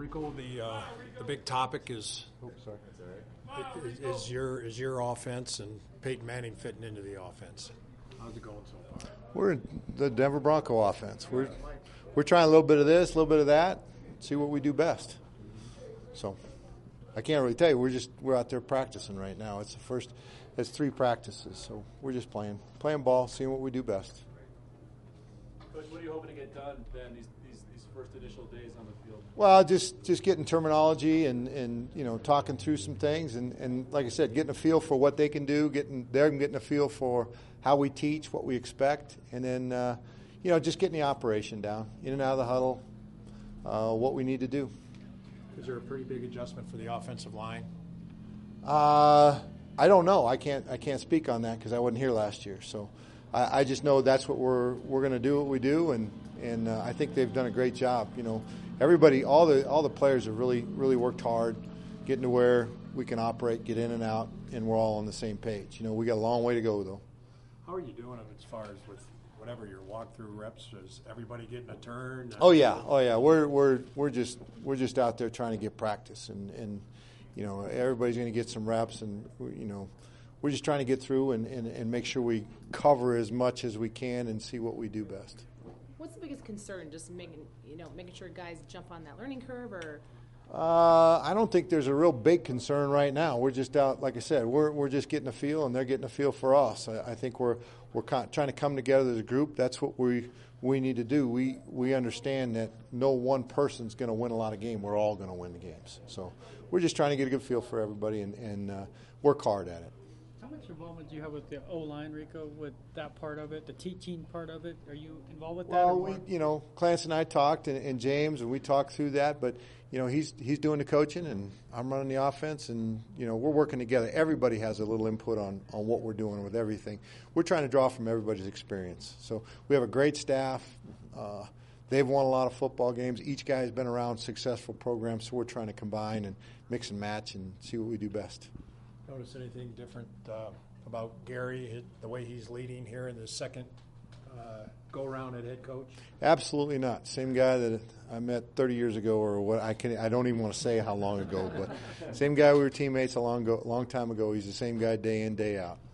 Rico, the big topic is your offense and Peyton Manning fitting into the offense. How's it going so far? We're the Denver Bronco offense. We're trying a little bit of this, a little bit of that, see what we do best. So I can't really tell you. We're out there practicing right now. It's 3 practices, so we're just playing ball, seeing what we do best. Coach, what are you hoping to get done then these first initial days on the field? Well, just getting terminology and talking through some things and like I said, getting a feel for what they can do, getting a feel for how we teach, what we expect, and then just getting the operation down, in and out of the huddle, what we need to do. Is there a pretty big adjustment for the offensive line? I don't know. I can't speak on that because I wasn't here last year. So I just know that's what we're going to do. What we do, and I think they've done a great job. Everybody, all the players have really worked hard, getting to where we can operate, get in and out, and we're all on the same page. We got a long way to go though. How are you doing as far as with whatever your walkthrough reps? Is everybody getting a turn? Oh yeah. We're just out there trying to get practice, and everybody's going to get some reps, and we're just trying to get through and make sure we cover as much as we can and see what we do best. What's the biggest concern? Just making sure guys jump on that learning curve, or? I don't think there's a real big concern right now. We're just out, like I said, we're just getting a feel, and they're getting a feel for us. I think we're trying to come together as a group. That's what we need to do. We understand that no one person's going to win a lot of games. We're all going to win the games. So we're just trying to get a good feel for everybody and work hard at it. How much involvement do you have with the O-line, Rico, with that part of it, the teaching part of it? Are you involved with that? Well, Clance and I talked, and James, and we talked through that. But he's doing the coaching, and I'm running the offense, and we're working together. Everybody has a little input on what we're doing with everything. We're trying to draw from everybody's experience. So we have a great staff. They've won a lot of football games. Each guy has been around successful programs, so we're trying to combine and mix and match and see what we do best. Notice anything different about Gary, the way he's leading here in the second go-round at head coach? Absolutely not. Same guy that I met 30 years ago, or what I don't even want to say how long ago, but same guy. We were teammates a long time ago. He's the same guy day in, day out.